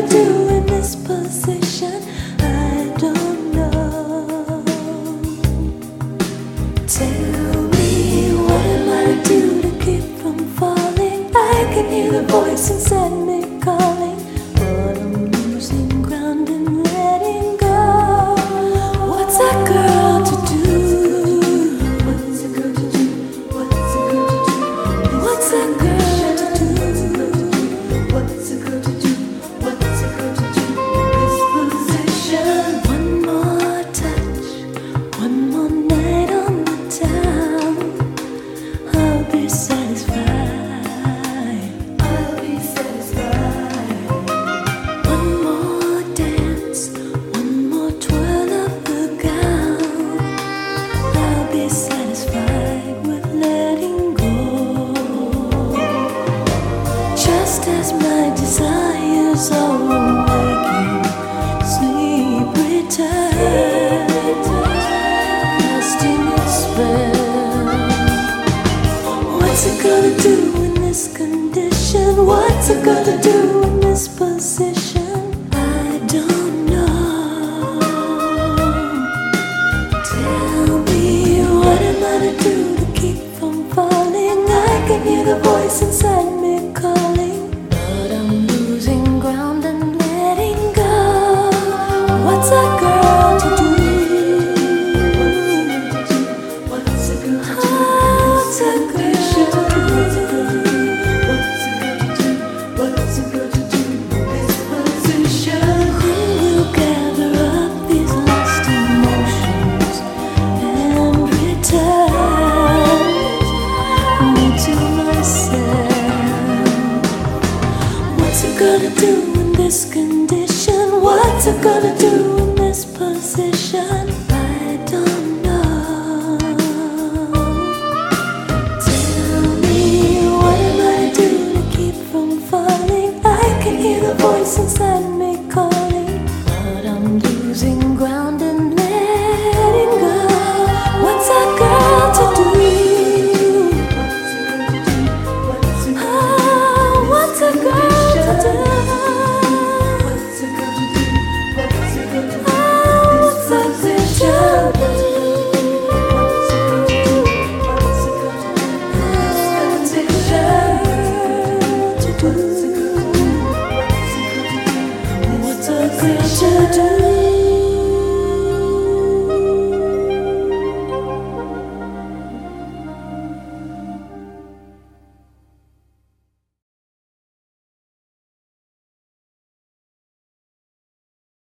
do in this position? I don't know. Tell me, what am I to do to keep from falling? I can hear the voice inside me calling, but I'm losing ground and letting go. What's that girl to do? What's a girl to do? What's a girl to do? What's that girl to do? What's a girl to do? What's a girl to do? This position. One more touch, one more night on the town. I'll be satisfied. I'll be satisfied. One more dance, one more twirl of the gown. I'll be satisfied with letting go. Just as my desires are awaking, sleep returns, casting its spell. What's it gonna do in this condition? What's it gonna do in this position? I don't know. Tell me, what am I to do to keep from falling? I can hear the voice inside me calling, but I'm losing ground and letting go. What's that girl to do? What's a girl to do? What's a girl to do? What's a girl to do? This position. When we'll gather up these lost emotions and return me to myself. What's it gonna do in this condition? What's it gonna do in this position?